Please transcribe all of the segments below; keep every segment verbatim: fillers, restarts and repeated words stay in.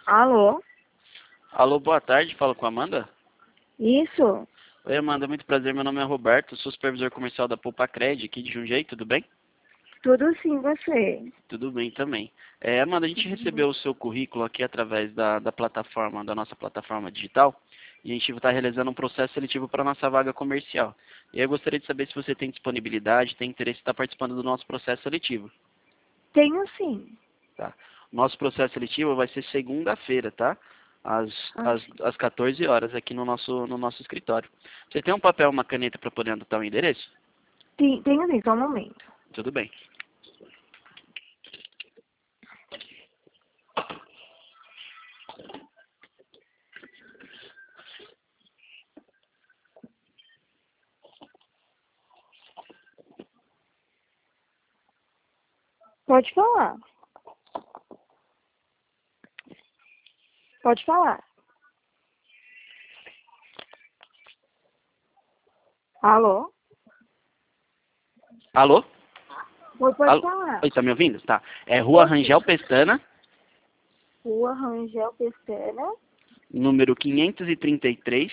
Alô? Alô, boa tarde, falo com a Amanda? Isso? Oi, Amanda, muito prazer, meu nome é Roberto, sou supervisor comercial da Poupa Cred aqui de Jundiaí, tudo bem? Tudo sim, você? Tudo bem também. É, Amanda, a gente recebeu o seu currículo aqui através da, da plataforma, da nossa plataforma digital, e a gente está realizando um processo seletivo para a nossa vaga comercial. E aí eu gostaria de saber se você tem disponibilidade, tem interesse em estar participando do nosso processo seletivo. Tenho sim. Tá? O nosso processo seletivo vai ser segunda-feira, tá? Às, Ah, às, às quatorze horas aqui no nosso, no nosso escritório. Você tem um papel, uma caneta para poder anotar o endereço? tem- tenho sim, só um momento. Tudo bem. Pode falar. Pode falar. Alô? Alô? Oi, pode Alô? falar. Oi, tá me ouvindo? Tá. É Rua Tô sim. Rangel Pestana, Rua Rangel Pestana, número quinhentos e trinta e três,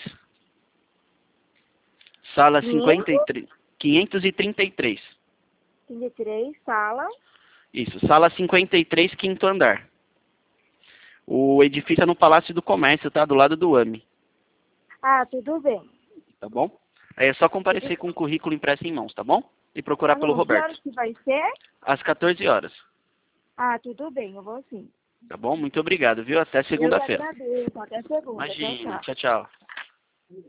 sala cinquenta e três. quinhentos e trinta e três. quinhentos e três, sala. Isso, sala cinquenta e três, quinto andar. O edifício é no Palácio do Comércio, tá? Do lado do AMI, Ah, tudo bem. tá bom? Aí é só comparecer com o currículo impresso em mãos, tá bom? E procurar Tá pelo bom, que Roberto. horas que vai ser? Às quatorze horas. Ah, tudo bem, eu vou sim. Tá bom? Muito obrigado, viu? Até Eu que segunda-feira. agradeço. Até segunda. Tchau, Imagina. tchau. Tchau, tchau.